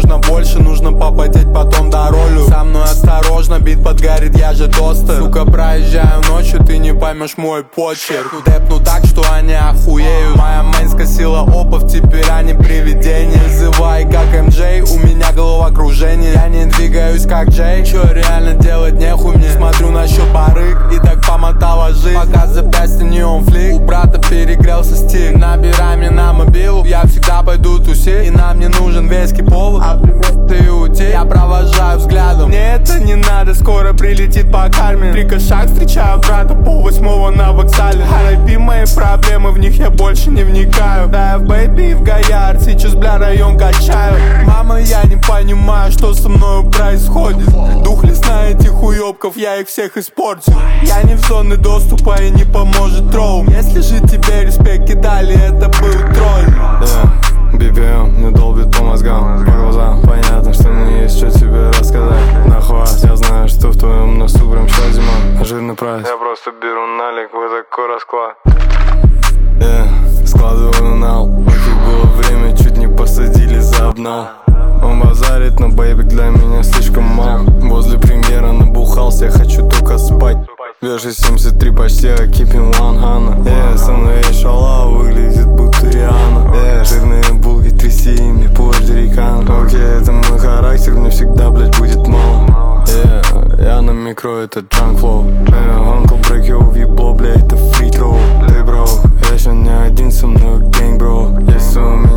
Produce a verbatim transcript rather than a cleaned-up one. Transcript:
нужно больше, нужно попотеть потом до ролю. Со мной осторожно, бит подгорит, я же тостер. Сука, проезжаю ночью, ты не поймешь мой почерк. Депну так, что они охуеют. Моя мейн скосила опов, теперь они привидения. Называй как эм джей, у меня головокружение. Я не двигаюсь как Джей, чё реально делать нехуй мне. Смотрю на счет барыг и так помотала жизнь. Пока запястье не он флик, у брата перегрелся стик. Набирай мне на мобилу, я всегда пойду тусить. И нам не нужен веский повод, а привет ты уйти. Я провожаю взглядом, мне это не надо, скоро прилетит по карме. Три кошак встречаю брата пол восьмого на вокзале. ар ай пи мои проблемы, в них я больше не вникаю. Да я в бэйби и в Гояр, сейчас бля район качаю. Мама, я не понимаю, что со мною происходит. Дух лесна этих хуёбков, я их всех испорчу. Я не в зоне доступа и не поможет троум. Если же тебе респект кидали, это был тролль. Yeah, би пи эм не долбит по мозгам, по глазам. Понятно, что не есть что тебе рассказать. Нахват, я знаю, что в твоем носу прям сейчас зима. Жирный прайс, я просто беру налик, вот такой расклад. Yeah, складываю нал, пофиг было время, чуть не посадили за обнал. Он базарит, но бэйбик для меня слишком мал. Возле премьера набухался, я хочу только спать. Вешай семьдесят три почти, а keeping one hundred. Yeah, со мной есть шала, выглядит будто Риана. Yeah, жирные булки, тряси ими, пуэрторикан. Окей, okay, это мой характер, мне всегда, блять, будет мало. Yeah, я на микро, это junk flow. Yeah, Uncle break your въебло, блять, это free throw. Ты, бро, я еще не один, со мной гэнг, бро. Если у меня